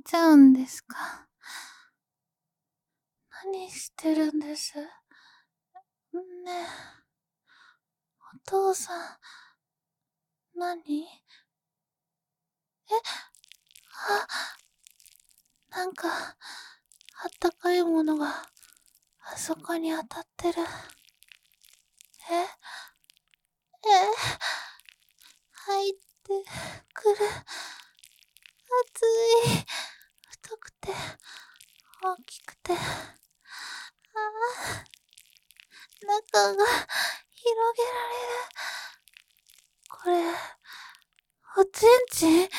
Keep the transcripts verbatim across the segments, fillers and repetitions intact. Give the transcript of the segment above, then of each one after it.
ちゃうんですか？何してるんです？ねえ、お父さん、何？え、あ、なんか、あったかいものが、あそこに当たってる。え、え、入ってくる。熱い。太くて、大きくて、ああ、中が広げられる。これ、おちんちん？いや、いや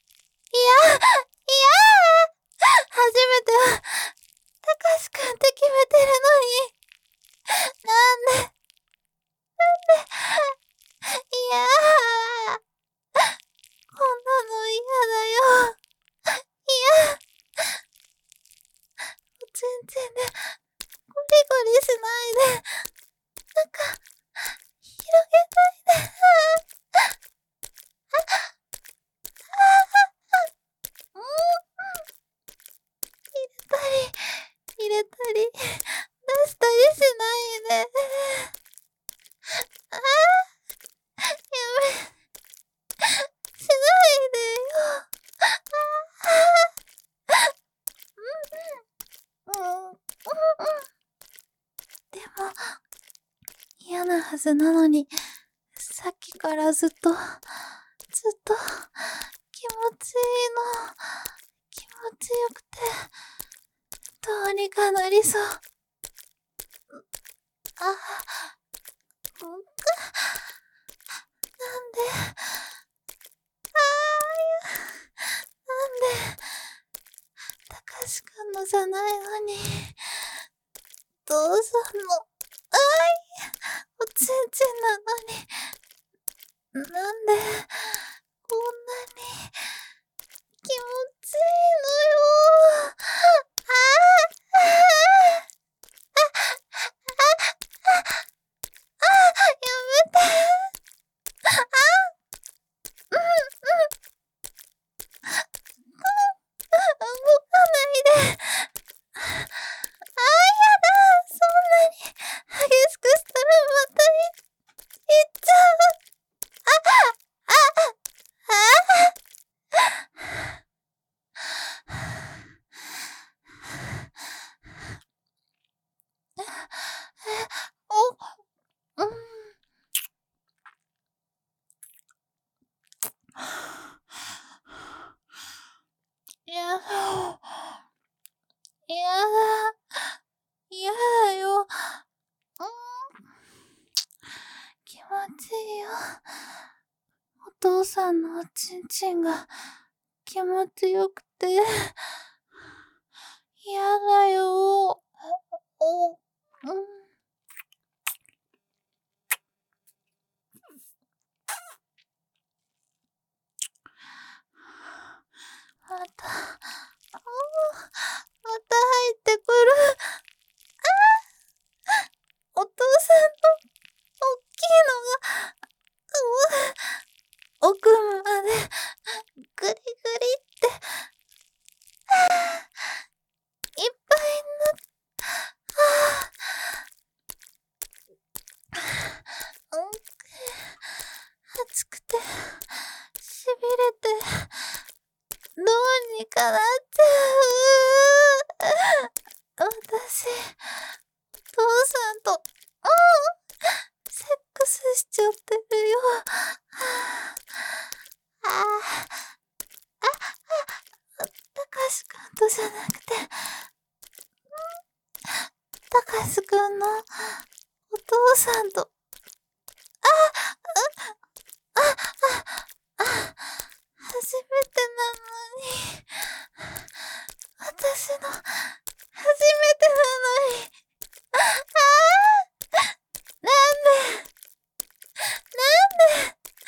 初めては、たかしくんって決めてるのに。なんで、なんで、いやこんなの嫌だよ。いや、おちんちんで、ゴリゴリしないで、なんか、広げないで。うん、入れたり、入れたり、出したりしないで。ああ、やめ、しないでよ。ああ、うん、うん、うん、うん。でも、嫌なはずなのに、さっきからずっと、ずっと、気持ちいいの。気持ちよくて、どうにかなりそう。あ、うん、なんで、ああ、なんで、たかしくんのじゃないのに、父さんの、あい、おちんちんなのに、なんで、こんなに、気持ちいいのよ。ああ、ああ、ああ、やめて。あ、うん、うん、動かないで。ああ、やだ。そんなに激しくしたらまたい、いっちゃう。あ、あ、あ、お、うん。やだ。やだ。やだよ。うん。気持ちいいよ。お父さんのおちんちんが気持ちよくて。やだよ。お、うん。また、あ、また入ってくる。あ、お父さんのおっきいのが、うわ、奥までグリグリって、いっぱいになっ、ああ、うん、熱くて、しびれて、どうにかなっちゃう。私、父さんと、うん、セックスしちゃってるよ。ああ、あ、あ、たかしくんとじゃなくて、たかしくんのお父さんと、あ、あ、あ、あ、初めてなのに、私の、初めてなのに、ああ、なんで、なんで、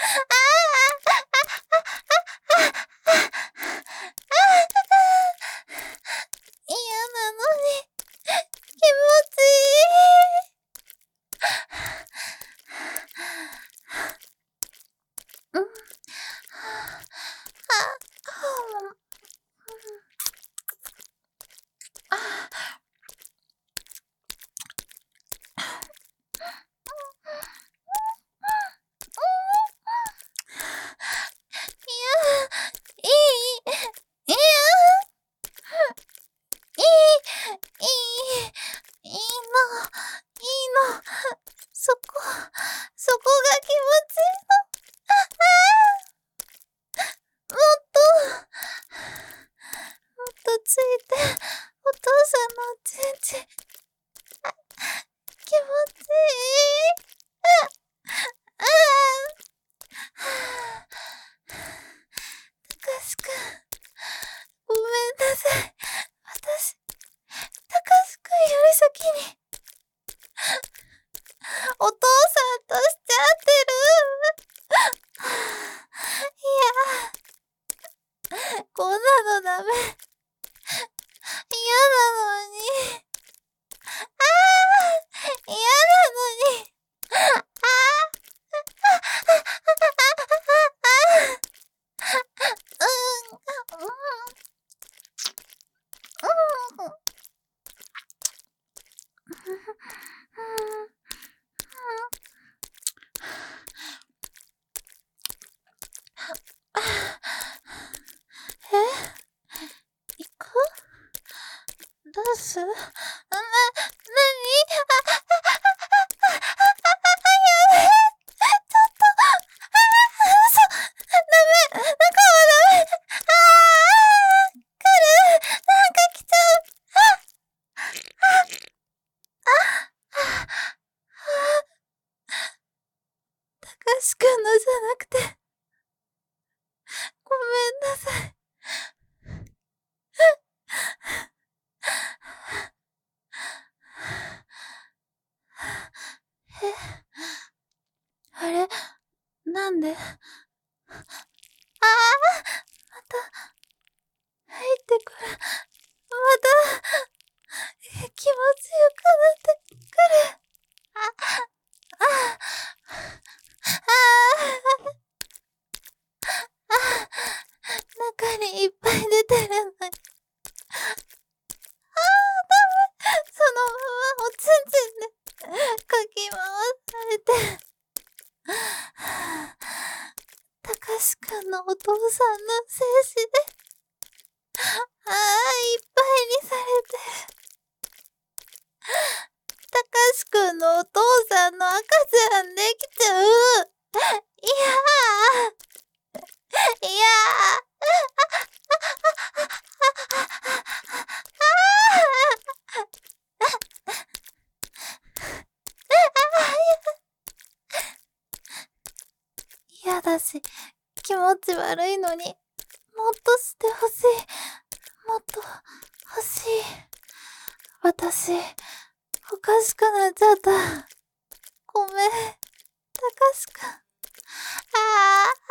そこが気持ちいいの。もっと、もっとついて、お父さんのおちんちん。気持ちいい。ああ。たかしくん、ごめんなさい。私、たかしくんより先に、お父さんとしちゃってる。いや、こんなのダメ。嫌なのに。ああ、嫌なのに。ああ。うん。うん。え？行く？どうす？な、なに？あ、やべえ！ちょっと、あ、嘘！ダメ！中はダメ！ああ！来る！なんか来ちゃう！あ、あ、あ、あ、たかしくんのじゃなくて、ごめんなさい。え？あれ？なんで？ああ！また、入ってくる。また、気持ちよくなってくる。あ、あ、ああ、あ、中にいっぱい出てるのに。ああ、ダメ。そのままおちんちんでかき回されて。たかしくんのお父さんの精子で、ああ、いっぱいにされてる。たかしくんのお父さんの赤ちゃんできちゃう。いやー。いやー。嫌だし、気持ち悪いのに、もっとしてほしい。もっと欲しい。私、おかしくなっちゃった。ごめん、たかしくん。ああ。